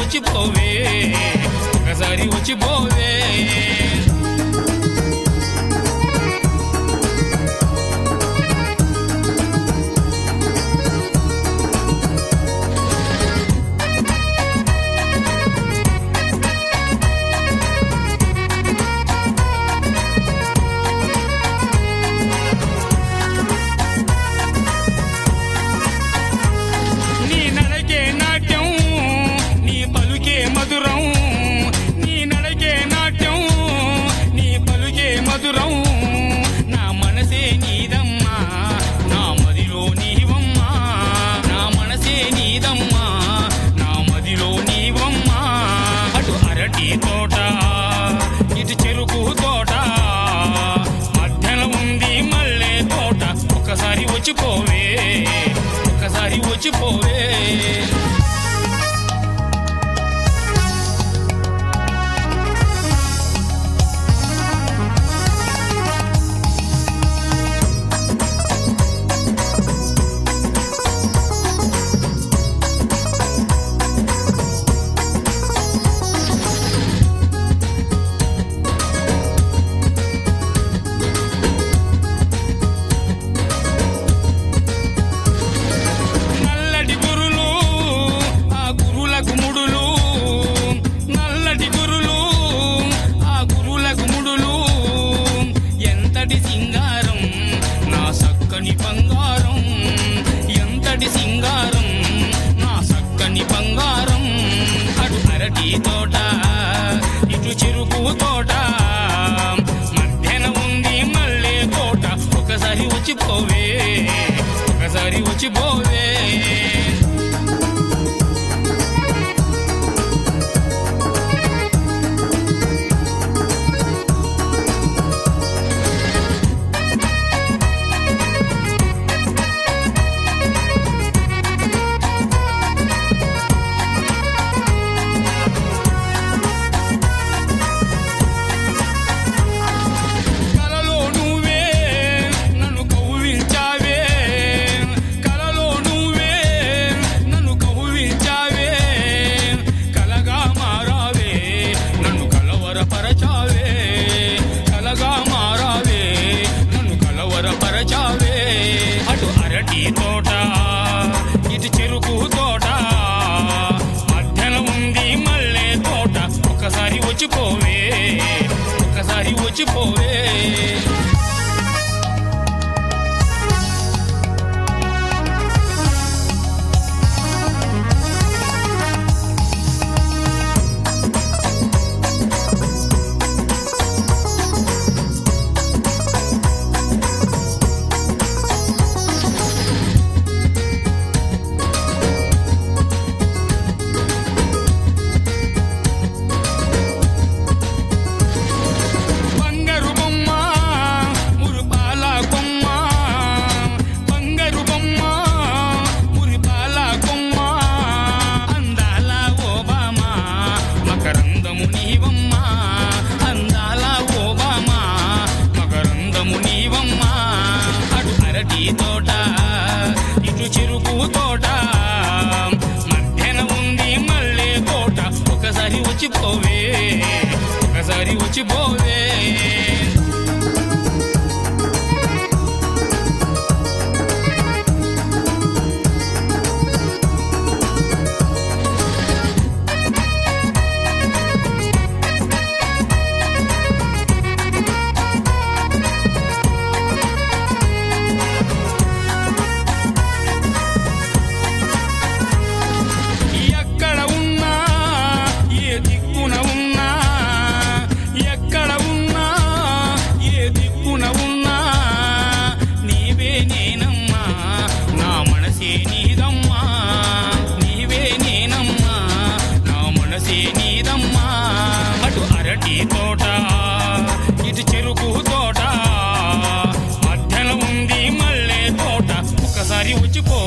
వచ్చిపోవే, ఒకసారి వచ్చిపోవే. నా మనసే నీదమ్మా, నా మదిలో నీవమ్మా, నా మనసే నీదమ్మా, నా మదిలో నీవమ్మా. అటు అరటి తోట, ఇటు చెరుకు తోట, మధ్యన ఉంది మల్లె తోట. ఒకసారి వచ్చిపోవే, ఒకసారి వచ్చిపోవే. సింగారం నా సక్కని బంగారం, ఎంతటి సింగారం నా సక్కని బంగారం. అటు అరటి తోట, ఇటు చెరుకు తోట, మధ్యన ఉంది మల్లె తోట. ఒకసారి వచ్చిపోవే, ఒకసారి వచ్చిపోవే. అటు అరటి తోట, ఇటు చెరుకు తోట, మధ్యన ఉంది మల్లె తోట. ఒకసారి వచ్చిపోవే, ఒకసారి వచ్చిపోవే. తోట, ఇటు చెరుకు తోట, మధ్యన ఉంది మల్లె తోట. ఒకసారి వచ్చిపోవే, ఒకసారి వచ్చిపోవే. తోట, ఇటు చెరుకు తోట, మధ్యన ఉంది మల్లె తోట. ఒకసారి వచ్చిపో,